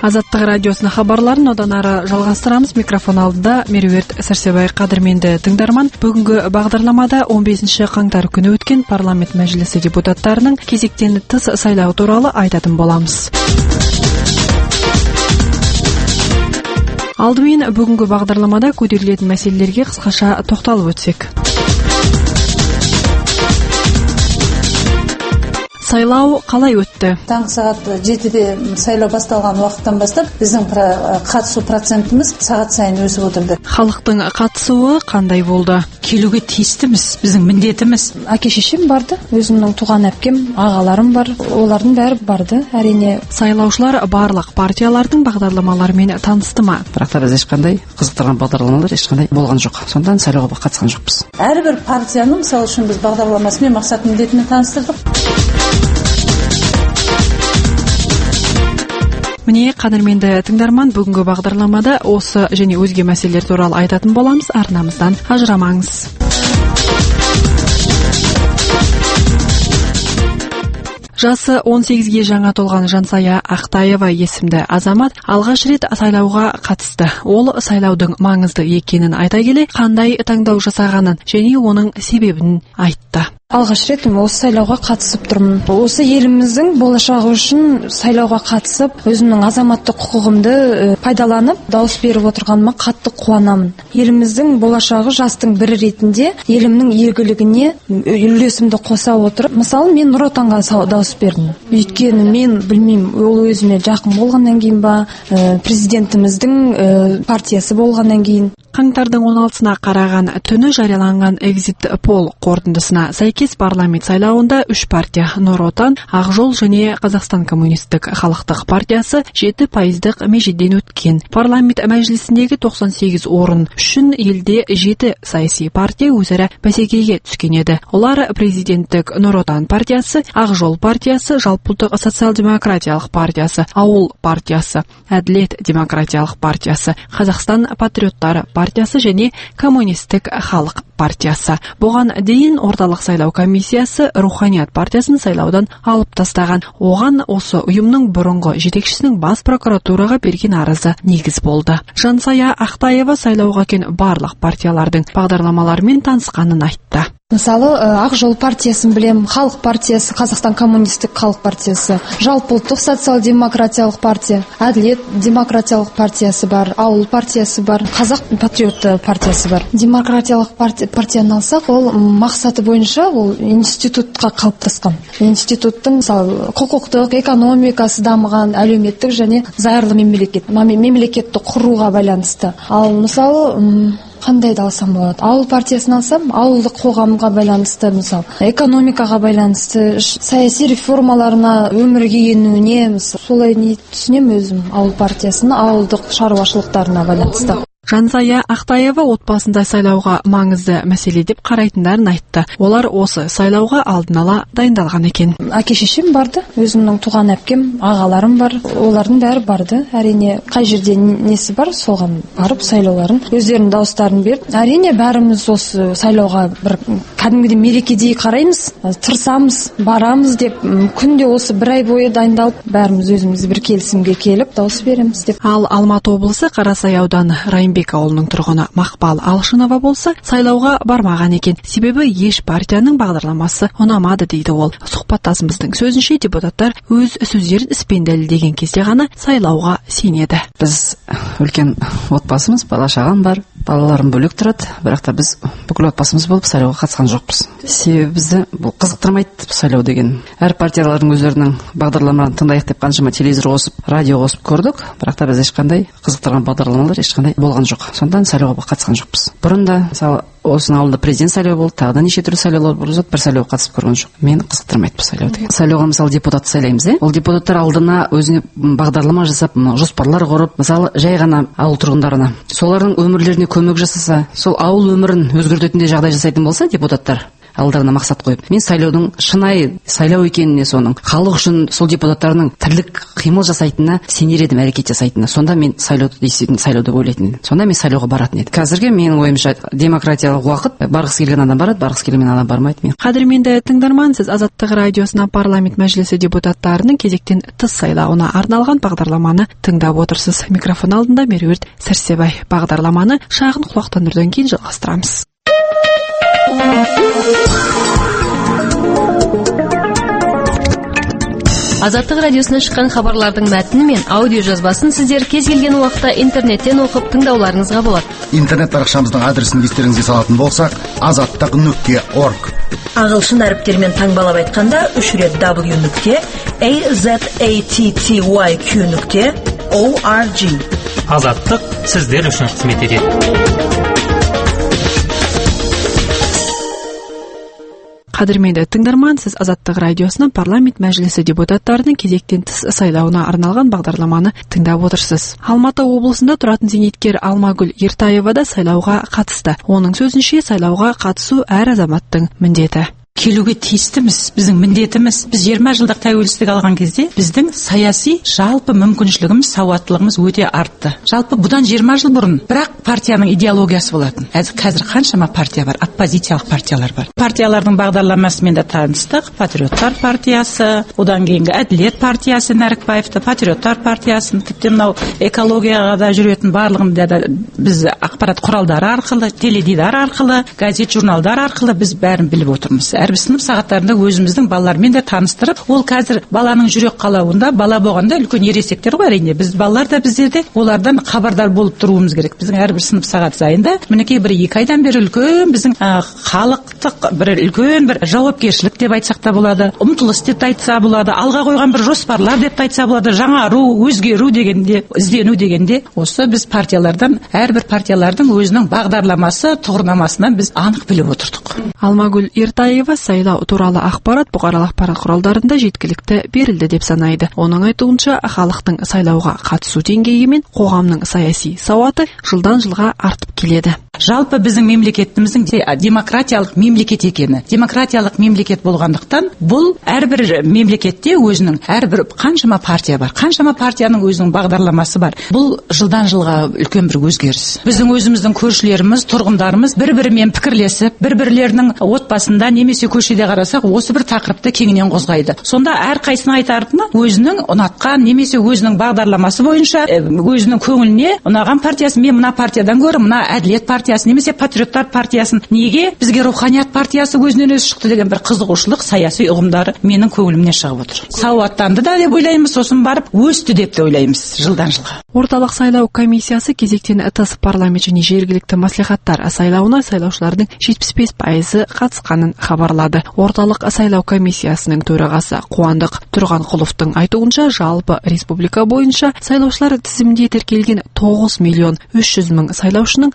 Азаттық радиосының хабарларын одан ары жалғастырамыз. Микрофон алдында Меруерт Сәрсебай. Қадірменді тыңдарман, бүгінгі бағдарламада 15 қаңтар күні өткен парламент мәжілісі депутаттарының кезектен тыс сайлау туралы айтатын боламыз. Алдымен бүгінгі бағдарламада көтерілетін мәселелерге қысқаша тоқталып өтсек. Сайлау қалай өтті? Таңғы сағат 7-де сайлау басталған уақыттан бастап біздің қатысу процентіміз сағат сайын өсіп отырды. Халықтың қатысуы қандай болды? Келуге тиістіміз, біздің міндетіміз. Әке-шешем барды, өзімнің туған әпкем, ағаларым бар, олардың бәрі барды, әрине. Сайлаушылар барлық партиялардың бағдарламаларымен танысты ма? Бірақ та біз ешқандай қызықтырған бағдарламалар ешқандай болған жоқ. Сондан сайлауға қатысқан жоқпыз. Әрбір партияның мысалы үшін біз бағдарламасы мен мақсат міндетімен таныстырдық. Міне, қадірменді тыңдарман, бүгінгі бағдарламада осы және өзге мәселелер туралы айтатын боламыз. Арнамыздан ажырамаңыз. Жасы 18-ге жаңа толған Жансая Ақтаева есімді азамат алғаш рет сайлауға қатысты. Ол сайлаудың маңызды екенін айта келе, қандай таңдау жасағанын және оның себебін айтты. Алғаш рет осы сайлауға қатысып тұрмын. Осы еліміздің болашағы үшін сайлауға қатысып, өзімнің азаматтық құқығымды пайдаланып, дауыс беріп отырғаныма қатты қуанамын. Еліміздің болашағы жастың бірі ретінде елімнің игілігіне үлесімді қоса отырып, мысалы мен Нұр Отанға дауыс бердім. Өйткені мен білмеймін, ол өзіме жақын болғаннан кейін ба, президентіміздің партиясы болғаннан кейін. Қаңтардың 16-сына қараған түні жарияланған экзит пол қорытындысына сәйкес парламент сайлауында 3 партия Нұр Отан, Ақ жол және Қазақстан коммунистік халықтық партиясы 7% межеден өткен. Парламент мәжілісіндегі 98 орын үшін елде 7 саяси партия өзара бәсекеге түскен еді. Олар президенттік Нұр Отан партиясы, Ақ жол партиясы, Жалпыұлттық социал-демократиялық партиясы, Ауыл партиясы, Әділет демократиялық партиясы, Қазақстан патриоттары партиясы және коммунистік халық партиясы. Бұған дейін орталық сайлау комиссиясы Руханият партиясын сайлаудан алып тастаған. Оған осы ұйымның бұрынғы жетекшісінің бас прокуратураға берген арызы негіз болды. Жансая Ақтаева сайлауға келген барлық партиялардың бағдарламаларымен танысқанын айтты. Мысалы, Ақ жол партиясын білем, Халық партиясы, Қазақстан коммунистік халық партиясы, Жалпыұлттық социал-демократиялық партия, Әділет демократиялық партиясы бар, Ауыл партиясы бар, Қазақ патриотты партиясы бар. Демократиялық партияны алсақ, ол мақсаты бойынша ол институтқа қалыптасқан. Институттың мысалы құқықтық, экономикасы дамыған, әлеуметтік және зайырлы мемлекетті құруға байланысты. Ал мысалы қандайды алсам болады? Ауыл партиясын алсам, ауылдық қоғамға байланысты, мысалы, экономикаға байланысты, саяси реформаларына, өмірге енуіне, солай түсінем өзім ауыл партиясын, ауылдық шаруашылықтарына байланысты. Жансая Ақтаева отбасында сайлауға маңызды мәселе деп қарайтындарын айтты. Олар осы сайлауға алдын ала дайындалған екен. Әке-шешем барды, өзімнің туған әпкем, ағаларым бар, олардың бәрі барды. Әрине, қай жерде несі бар, соған барып сайлауларын, өздерінің дауыстарын беріп. Әрине, бәріміз осы сайлауға бір кәдімгідей мерекедей қараймыз, тырысамыз, барамыз деп, күнде осы бір ай бойы дайындалып, бәріміз өзіміз бір келісімге келіп дауыс береміз деп. Ал Алматы облысы Қарасай ауданы Райымбек ауылының тұрғыны Мақпал Алшынова болса, сайлауға бармаған екен. Себебі еш партияның бағдарламасы ұнамады дейді ол. Сұхбаттасымыздың сөзінше, депутаттар өз сөздерін іспен дәлелдеген кезде ғана сайлауға сенеді. Біз үлкен отбасымыз, бала-шағам бар, балаларым бөлек тұрады, бірақ та біз бүкіл отбасымыз болып сайлауға қатысқан жоқпыз. Себебі бізді бұл қызықтырмайды сайлау деген. Әр партиялардың өздерінің бағдарламаларын тыңдайық деп қаншама телевизор қосып, радио қосып көрдік, бірақ та біз ешқандай қызықтырған бағдарламалар ешқандай болған жоқ. Сондан сайлауға қатысқан жоқпыз. Бұрында мысалы осының алдында президент сайлауы болды, тағы да неше түрлі сайлаулар болды, бір сайлауға қатысып көрген жоқ. Мені қызықтырмайды бұл сайлау деген. Сайлауға мысалы депутат сайлаймыз, ол депутаттар алдына өзіне бағдарлама жасап, жоспарлар құрып, мысалы жай ғана ауыл тұрғындарына, солардың өмірлеріне көмек жасаса, сол ауыл өмірін өзгертетіндей жағдай жасайтын болса депутаттар, алдарына мақсат қойып, мен сайлаудың шынайы сайлау екеніне, соның халық үшін сол депутаттарының тірлік қимыл жасайтынына сенер едім, әрекет жасайтынына. Сонда мен сайлауды действительно сайлау деп ойлайтын едім. Сонда мен сайлауға баратын едім. Қазірге менің ойымша демократиялық уақыт, барғысы келген адам барады, барғысы келген адам бармайды. Қадірменді тыңдарман, сіз Азаттық радиосына парламент мәжілісі депутаттарының кезектен тыс сайлауына арналған бағдарламаны тыңдап отырсыз. Микрофон алдында Меруерт Сәрсебай. Бағдарламаны шағын құлақтандырудан кейін жалғастырамыз. Азаттық радиосынан шыққан хабарлардың мәтіні мен аудио жазбасын сіздер кез келген уақытта интернеттен оқып тыңдауларыңызға болады. Интернет парақшамыздың адресін естеріңізге салатын болсақ, azattiq.org. Ағылшын әріптермен таңбалап айтқанда 3 рет w.azattiq.org. Азаттық сіздер үшін қызмет етеді. Қадірменді тыңдарман, сіз Азаттық радиосының парламент мәжілісі депутаттарының кезектен тыс сайлауына арналған бағдарламаны тыңдап отырсыз. Алматы облысында тұратын зейнеткер Алмагүл Ертаева да сайлауға қатысты. Оның сөзінше, сайлауға қатысу әр азаматтың міндеті. Келуге тиістіміз, біздің міндетіміз. Біз 20 жылдық тәуелсіздік алған кезде біздің саяси жалпы мүмкіншілігіміз, сауаттылығымыз өте артты. Жалпы бұдан 20 жыл бұрын бірақ партияның идеологиясы болатын. Қазір қаншама партия бар, оппозициялық партиялар бар. Партиялардың бағдарламасымен де таныстық. Патриоттар партиясы, одан кейінгі Әділет партиясы Нәрікбаевты, Патриоттар партиясын, тіпті мынау экологияға да жүретін барлығында да біз ақпарат құралдары арқылы, теледидар арқылы, газет журналдар арқылы біз бәрін біліп отырмыз. Әрбір сынып сағаттарында өзіміздің балалармен де таныстырып, ол қазір баланың жүрек қалауында, бала болғанда үлкен ересектер ғой әрине. Біз балалар да біздерде олардан хабардар болып тұруымыз керек. Біздің әрбір сынып сағат сайында мінекей 1-2 айдан бері үлкен біздің халықтық үлкен бір жауапкершілік деп айтсақ та болады, ұмтылыс деп айтса болады, алға қойған бір жоспарлар деп айтса болады, жаңару, өзгеру дегенде, іздену дегенде, осы біз партиялардан, әрбір партиялардың өзінің бағдарламасы, тұғырнамасынан біз анық біліп отырдық. Алмагүл Ертаева сайлау туралы ақпарат бұқаралық ақпарат құралдарында жеткілікті берілді деп санайды. Оның айтуынша, халықтың сайлауға қатысу деңгейі мен қоғамның саяси сауаты жылдан жылға артып келеді. Жалпы біздің мемлекетіміздің демократиялық мемлекет екені. Демократиялық мемлекет болғандықтан, бұл әрбір мемлекетте өзінің әрбір қаншама партия бар. Қаншама партияның өзінің бағдарламасы бар. Бұл жылдан жылға үлкен бір өзгеріс. Біздің өзіміздің көршілеріміз, тұрғындарымыз бір-бірімен пікірлесіп, бір-бірлерінің отбасында немесе көшеде қарасақ, осы бір тақырыпты кеңінен қозғайды. Сонда әрқайсының айтатыны өзінің ұнатқан немесе өзінің бағдарламасы бойынша өзінің көңіліне ұнаған партиясын, мен мына партиядан гөрі мына Әділет партиясын немесе Патриоттар партиясын, неге бізге Руханият партиясы өзінен өзі шықты деген бір қызығушылық, саяси ұғымдары менің көңілімнен шығып отыр. Сауаттанды да деп ойлаймыз, сосын барып өсті деп те ойлаймыз жылдан жылға. Орталық сайлау комиссиясы кезектен тыс парламент және жергілікті мәслихаттар сайлауына сайлаушылардың 75% қатысқанын хабарлады. Орталық сайлау комиссиясының төрағасы Қуандық Тұрғанқұловтың айтуынша, жалпы республика бойынша сайлаушылар тізімде тіркелген 9.300.000 сайлаушының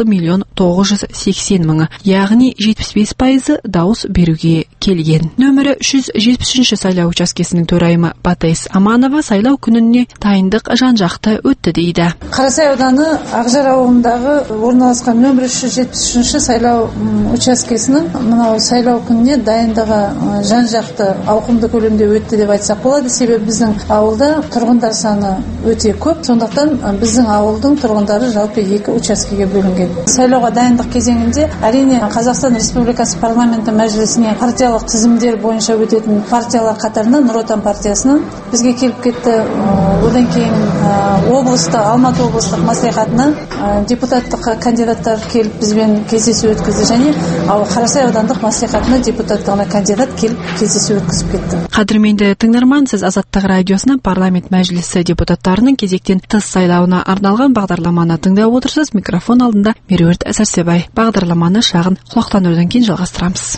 6.980.000, яғни 75% дауыс беруге келген. Нөмірі 370 сайлау учаскесінің төрайымы Батайс Аманова сайлау күніне дайындық жан-жақты өтті дейді. Қарасай ауданы Ақжар ауылындағы орналасқан нөмірі 370 сайлау учаскесінің мынау сайлау күніне дайындығы жан-жақты ауқымды көлемде өтті деп айтсақ болады. Себебі біздің ауылда тұрғындар саны өте көп. Сондықтан біздің ауылдың тұрғындары жалпы 2 учаскеге бөлінген. Сайлауға дайындық кезеңінде әрине Қазақстан Республикасы парламенті мәжілісіне партиялық тізімдер бойынша өтетін партиялар қатарынан Нұр Отан партиясынан бізге келіп кетті. Одан кейін Алматы облыстық мәслихатына депутаттық кандидаттар келіп бізбен кездесу өткізді және Қарасай аудандық мәслихатына депутаттығына кандидат келіп кездесу өткізіп кетті. Қадірменді тыңдарман, сіз Азаттық радиосының парламент мәжілісі депутаттарының кезектен тыс сайлауына арналған бағдарламаны тыңдап отырсыз. Микрофон алдында Меруерт Сәрсебай. Бағдарламаны шағын құлақтандырудан кейін жалғастырамыз.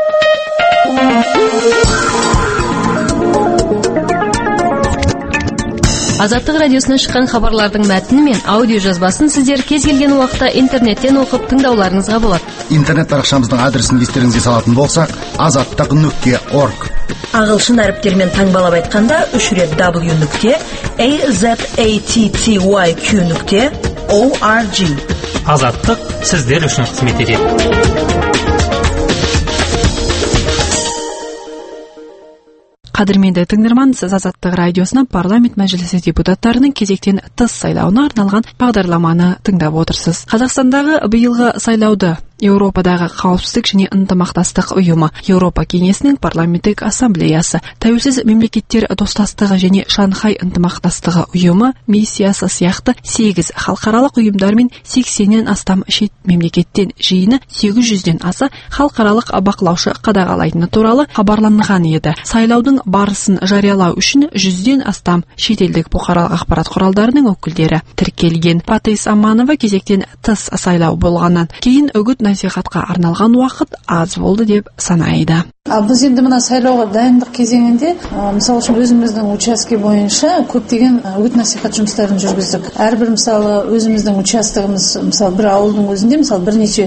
Азаттық радиосынан шыққан хабарлардың мәтіні мен аудио жазбасын сіздер кез келген уақытта интернеттен оқып тыңдауларыңызға болады. Интернет парақшамыздың адресін естеріңізге салатын болсақ, azattiq.org. Ағылшын әріптермен таңбалап айтқанда 3 рет w.azattiq.org. Азаттық сіздер үшін қызмет етеді. Қадірменді тыңдарман, сіз Азаттық радиосына парламент мәжілісі депутаттарының кезектен тыс сайлауына арналған бағдарламаны тыңдап отырсыз. Қазақстандағы биылғы сайлауды Еуропадағы қауіпсіздік және ынтымақтастық ұйымы, Еуропа кеңесінің парламенттік ассамблеясы, тәуелсіз мемлекеттер достастығы және Шанхай ынтымақтастығы ұйымы миссиясы сияқты 8 халықаралық ұйымдар мен 80-нен астам шет мемлекеттен жиыны 800-ден аса халықаралық бақылаушы қадағалайтыны туралы хабарланған еді. Сайлаудың барысын жариялау үшін 100-ден астам шетелдік бұқаралық ақпарат құралдарының өкілдері тіркелген. Патейс Аманова кезектен тыс сайлау болғаннан кейін үгіт насихатқа арналған уақыт аз болды деп санайды. Біз енді мына сайлауға дайындық кезеңінде, мысалы үшін өзіміздің участке бойынша көптеген үгіт насихат жұмыстарын жүргіздік. Әрбір мысалы өзіміздің участогымыз, мысалы бір ауылдың өзінде, мысалы бірнеше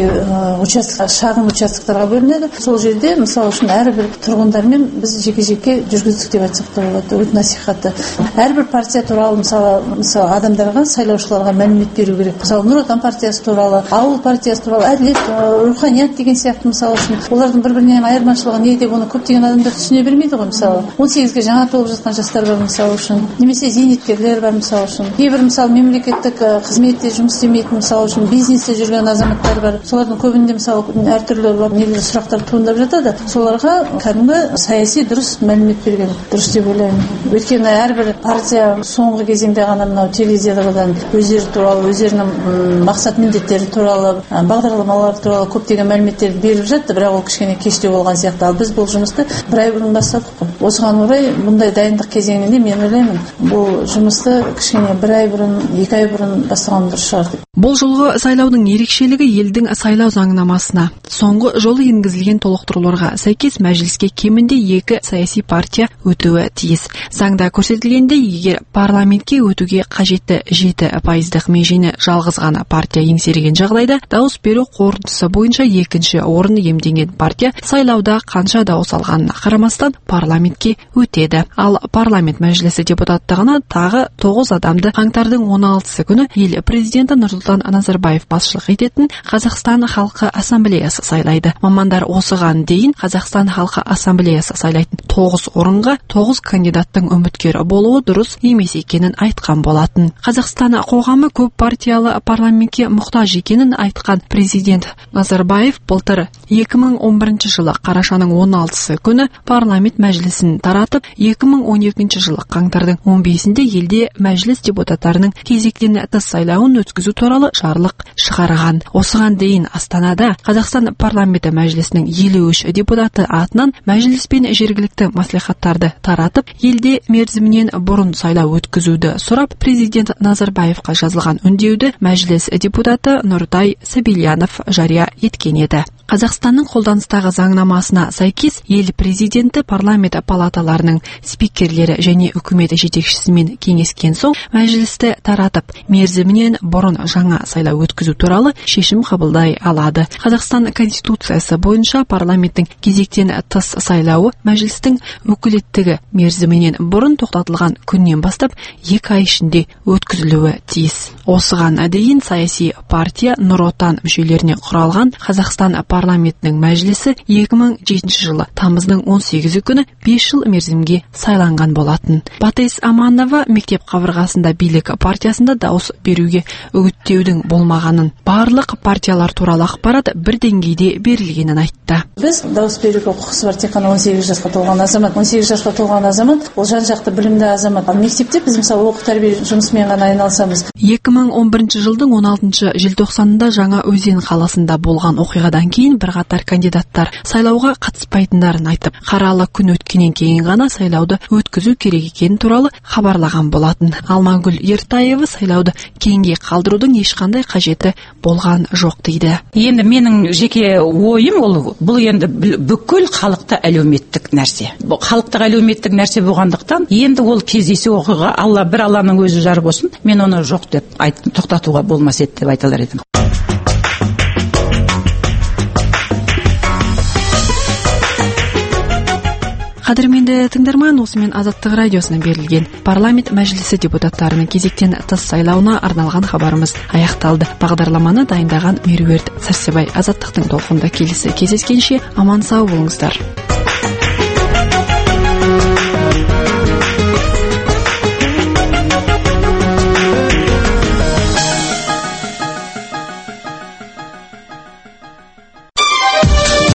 шағын участоктарға бөлінеді. Сол жерде мысалы үшін әрбір тұрғындармен біз жеке-жеке жүргіздік деп айтсақ та болады үгіт насихатты. Әрбір партия туралы мысалы адамдарға, сайлаушыларға мәлімет беру керек. Мысалы Нұр Отан партиясы туралы, ауыл партиясы туралы, әділет, руханият деген сияқты мысалы үшін олардың бір-бірінен айырмашылығы не деп оны көптеген адамдар түсіне бермейді ғой. Мысалы 18-ге жаңа толып жатқан жастар бар мысалы үшін, немесе зейнеткерлер бар мысалы үшін, кейбір мысалы мемлекеттік қызметте жұмыс істемейтін мысалы үшін бизнесте жүрген азаматтар бар. Солардың көбінде мысалы әртүрлі негізгі сұрақтар туындап жатады. Соларға кәдімгі саяси дұрыс мәлімет берген дұрыс деп ойлаймын. Өйткені әрбір партия соңғы кезеңде ғана мынау телевизиядан өздері туралы, өздерінің мақсат міндеттері туралы, бағдарламалар туралы көптеген мәліметтер беріп жатты, бірақ ол кішкене кештеу болған сияқты. Ал біз бұл жұмысты бір ай бұрын бастадық қой. Осыған орай бұндай дайындық кезеңінде мен ойлаймын, бұл жұмысты кішкене бір ай бұрын, 2 ай бұрын бастаған дұрыс шығар деп. Бұл жолғы сайлаудың ерекшелігі елдің сайлау заңнамасына соңғы жолы енгізілген толықтыруларға сәйкес мәжіліске кемінде 2 саяси партия өтуі тиіс. Заңда көрсетілгендей, егер парламентке өтуге қажетті 7% межені жалғыз ғана партия еңсерген жағдайда, дауыс беру қорытындысы бойынша екінші орын иемденген партия сайлауда қанша дауыс алғанына қарамастан парламентке өтеді. Ал парламент мәжілісі депутаттығына тағы 9 адамды қаңтардың 16-сы күні ел президенті Нұрсұлтан Назарбаев басшылық ететін Қазақстан халқы ассамблеясы сайлайды. Мамандар осыған дейін Қазақстан халқы ассамблеясы сайлайтын 9 орынға 9 кандидаттың үміткері болуы дұрыс емес екенін айтқан болатын. Қазақстан қоғамы көп партиялы парламентке мұқтаж екенін айтқан президент Назарбаев былтыр 2011 жылы қарашаның 16-сы күні парламент мәжілісін таратып, 2012 жылы қаңтардың 15-інде елде мәжіліс депутаттарының кезектен тыс сайлауын өткізу туралы жарлық шығарған. Осыған дейін Астанада Қазақстан парламенті мәжілісінің 53 депутаты атынан мәжіліс пен жергілікті маслихаттарды таратып, елде мерзімінен бұрын сайлау өткізуді сұрап, президент Назарбаевқа жазылған үндеуді мәжіліс депутаты Нұртай Сабильянов жария еткен еді. Қазақстанның қолданыстағы заңнамасына сәйкес ел президенті парламент палаталарының спикерлері және үкімет жетекшісімен кеңескен соң мәжілісті таратып, мерзімінен бұрын жаңа сайлау өткізу туралы шешім қабылдай алады. Қазақстан конституциясы бойынша парламенттің кезектен тыс сайлауы мәжілістің өкілеттігі мерзімінен бұрын тоқтатылған күннен бастап 2 ай ішінде өткізілуі тиіс. Осыған дейін саяси партия Нұр Отан мүшелеріне құралған Қазақстан парламентінің мәжілісі 2007 жылы тамыздың 18 күні 5 жыл мерзімге сайланған болатын. Патейс Аманова мектеп қабырғасында билік партиясында дауыс беруге үгіттеудің болмағанын, барлық партиялар туралы ақпарат бір деңгейде берілгенін айтты. Біз дауыс беруге құқысы бар тек қана 18 жасқа толған азамат. 18 жасқа толған азамат ол жан-жақты білімді азамат. Ал мектепте біз мысалы оқу тәрбие жұмысымен ғана айналысамыз. 2011 жылдың 16 желтоқсанында Жаңа Өзен қаласында болған оқиғадан кейін бірқатар кандидаттар сайлауға қатыспайтындарын айтып, қаралы күн өткеннен кейін ғана сайлауды өткізу керек екені туралы хабарлаған болатын. Алмагүл Ертаева сайлауды кейінге қалдырудың ешқандай қажеті болған жоқ дейді. Енді менің жеке ойым бұл енді бүкіл халықты әлеуметтік нәрсе. Бұл халықтық әлеуметтік нәрсе болғандықтан, енді ол кездейсоқ оқиға, Алланың өзі жар болсын, мен оны жоқ деп тоқтатуға болмас еді деп айталар едім. Қадірменді тыңдарман, осымен Азаттық радиосына берілген парламент мәжілісі депутаттарының кезектен тыс сайлауына арналған хабарымыз аяқталды. Бағдарламаны дайындаған Меруерт Сәрсебай. Азаттықтың толқында келесі кездескенше аман сау болыңыздар.